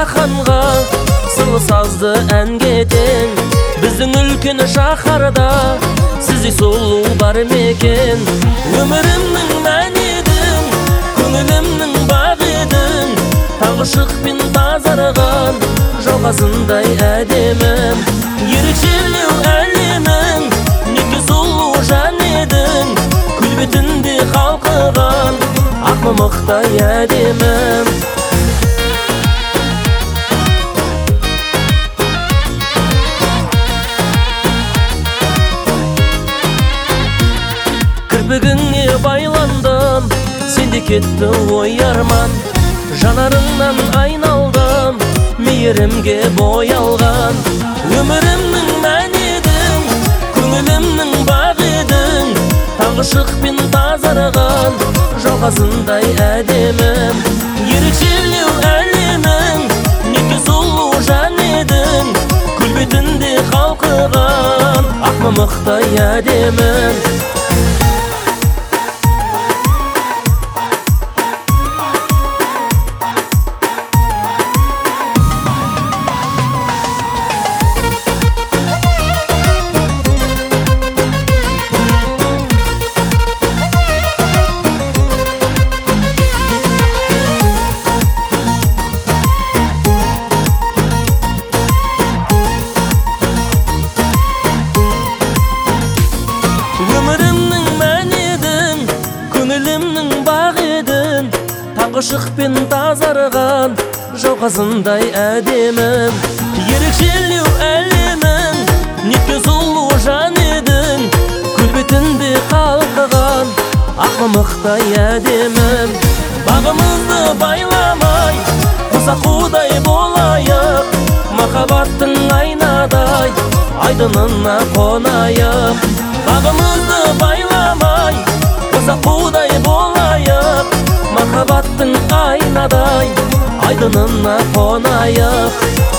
жаһанға, сылы сазды әнге тең. Біздің үлкен шаһарда сіздей сұлу бар мекен. Өмірімнің мәні едің, көңілімнің бағы едің. Таңғы шықпен тазарған жалғасындай әдемім. Ерекшелеу әлемің, неге сұлу жан едің. Күл бетінде қалқыған ақ мамықтай әдемім. Кірпігіңе байландым, сенде кетті ой арман. Жанарыңнан айналдым, мейірімге боялған. Өмірімнің мәні едің, көңілімнің бағы едің. Таңғы шықпен тазарған жалғасындай әдемім. Ерекшелеу әлемің, неге сұлу жан едің. Күл бетінде қалқыған ақ мамықтай әдемім. Өмірімнің мәні едің, көңілімнің бағы едің. Таңғы шықпен тазарған жалғасындай әдемім. Ерекшелеу әлемің, неге сұлу жан едің. Күл бетінде қалқыған ақ мамықтай әдемім. Бағымызды байламай, қосақудай болайық. Махаббаттың айнадай айдынына қонайық. Бағымызды байламай, қосақудай болайық. Махаббаттың айнадай айдынына қонайық.